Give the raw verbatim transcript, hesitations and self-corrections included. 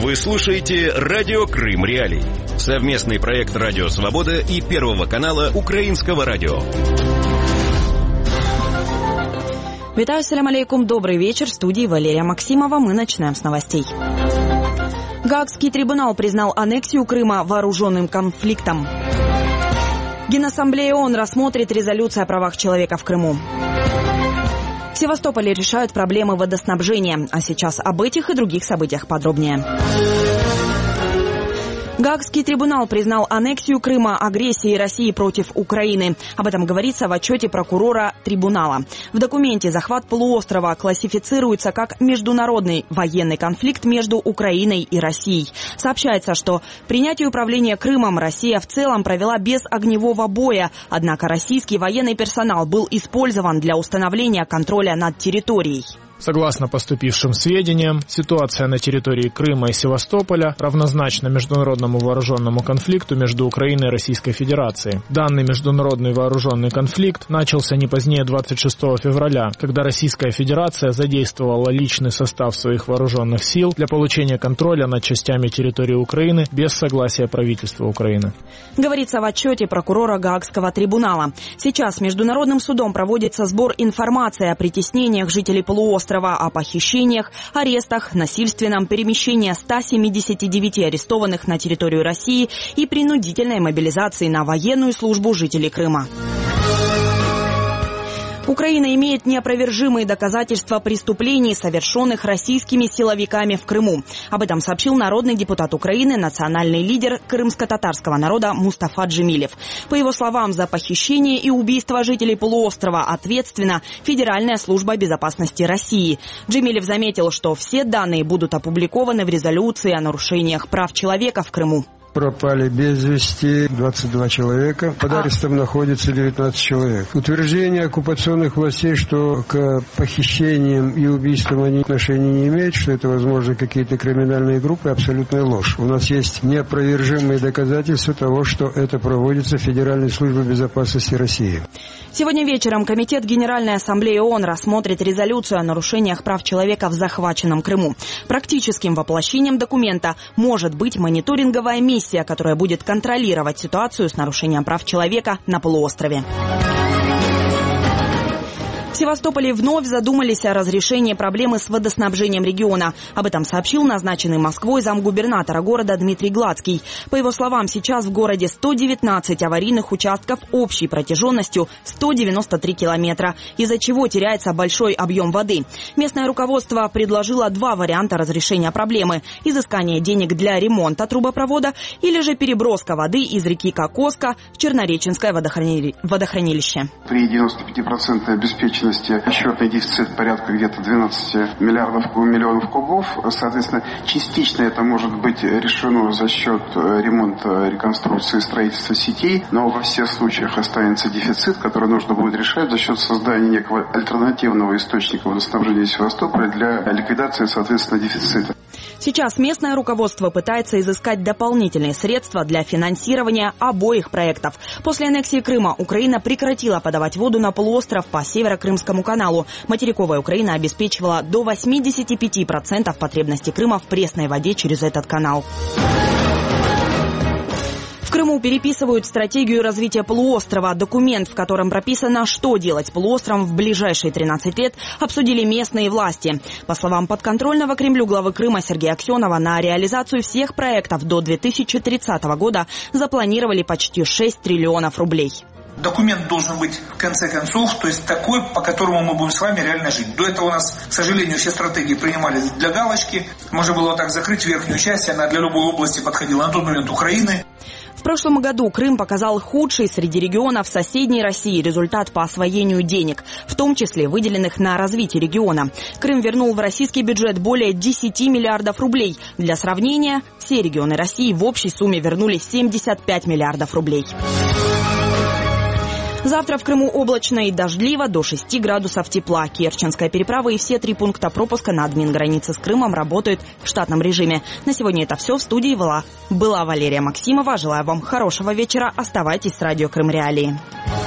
Вы слушаете «Радио Крым Реалии». Совместный проект «Радио Свобода» и Первого канала Украинского радио. Витаю, салям алейкум, добрый вечер. В студии Валерия Максимова. Мы начинаем с новостей. Гаагский трибунал признал аннексию Крыма вооруженным конфликтом. Генассамблея ООН рассмотрит резолюцию о правах человека в Крыму. В Севастополе решают проблемы водоснабжения. А сейчас об этих и других событиях подробнее. Гаагский трибунал признал аннексию Крыма агрессией России против Украины. Об этом говорится в отчете прокурора трибунала. В документе захват полуострова классифицируется как международный военный конфликт между Украиной и Россией. Сообщается, что принятие управления Крымом Россия в целом провела без огневого боя. Однако российский военный персонал был использован для установления контроля над территорией. Согласно поступившим сведениям, ситуация на территории Крыма и Севастополя равнозначна международному вооруженному конфликту между Украиной и Российской Федерацией. Данный международный вооруженный конфликт начался не позднее двадцать шестого февраля, когда Российская Федерация задействовала личный состав своих вооруженных сил для получения контроля над частями территории Украины без согласия правительства Украины. Говорится в отчете прокурора Гаагского трибунала. Сейчас Международным судом проводится сбор информации о притеснениях жителей полуострова, о похищениях, арестах, насильственном перемещении ста семидесяти девяти арестованных на территорию России и принудительной мобилизации на военную службу жителей Крыма. Украина имеет неопровержимые доказательства преступлений, совершенных российскими силовиками в Крыму. Об этом сообщил народный депутат Украины, национальный лидер крымско-татарского народа Мустафа Джемилев. По его словам, за похищение и убийство жителей полуострова ответственна Федеральная служба безопасности России. Джемилев заметил, что все данные будут опубликованы в резолюции о нарушениях прав человека в Крыму. Пропали без вести двадцать два человека. Под арестом находится девятнадцать человек. Утверждение оккупационных властей, что к похищениям и убийствам они отношения не имеют, что это, возможно, какие-то криминальные группы, абсолютная ложь. У нас есть неопровержимые доказательства того, что это проводится Федеральной службой безопасности России. Сегодня вечером Комитет Генеральной Ассамблеи ООН рассмотрит резолюцию о нарушениях прав человека в захваченном Крыму. Практическим воплощением документа может быть мониторинговая миссия, которая будет контролировать ситуацию с нарушением прав человека на полуострове. В Севастополе вновь задумались о разрешении проблемы с водоснабжением региона. Об этом сообщил назначенный Москвой замгубернатора города Дмитрий Гладский. По его словам, сейчас в городе сто девятнадцать аварийных участков общей протяженностью сто девяносто три километра, из-за чего теряется большой объем воды. Местное руководство предложило два варианта разрешения проблемы: изыскание денег для ремонта трубопровода или же переброска воды из реки Кокоска в Чернореченское водохрани... водохранилище. При девяноста пяти процентах обеспеченности счетный дефицит порядка где-то двенадцати миллиардов миллионов кубов. Соответственно, частично это может быть решено за счет ремонта, реконструкции, строительства сетей, но во всех случаях останется дефицит, который нужно будет решать за счет создания некого альтернативного источника водоснабжения Севастополя для ликвидации, соответственно, дефицита. Сейчас местное руководство пытается изыскать дополнительные средства для финансирования обоих проектов. После аннексии Крыма Украина прекратила подавать воду на полуостров по Северо-Крымскому каналу. Материковая Украина обеспечивала до восьмидесяти пяти процентов потребностей Крыма в пресной воде через этот канал. В Крыму переписывают стратегию развития полуострова. Документ, в котором прописано, что делать с полуостровом в ближайшие тринадцать лет, обсудили местные власти. По словам подконтрольного Кремлю главы Крыма Сергея Аксенова, на реализацию всех проектов до две тысячи тридцатого года запланировали почти шесть триллионов рублей. Документ должен быть в конце концов, то есть такой, по которому мы будем с вами реально жить. До этого у нас, к сожалению, все стратегии принимались для галочки. Можно было вот так закрыть верхнюю часть, она для любой области подходила на тот момент Украины. В прошлом году Крым показал худший среди регионов соседней России результат по освоению денег, в том числе выделенных на развитие региона. Крым вернул в российский бюджет более десяти миллиардов рублей. Для сравнения, все регионы России в общей сумме вернули семьдесят пять миллиардов рублей. Завтра в Крыму облачно и дождливо, до шести градусов тепла. Керченская переправа и все три пункта пропуска на админгранице с Крымом работают в штатном режиме. На сегодня это все. В студии была, была Валерия Максимова. Желаю вам хорошего вечера. Оставайтесь с радио Крым Реалии.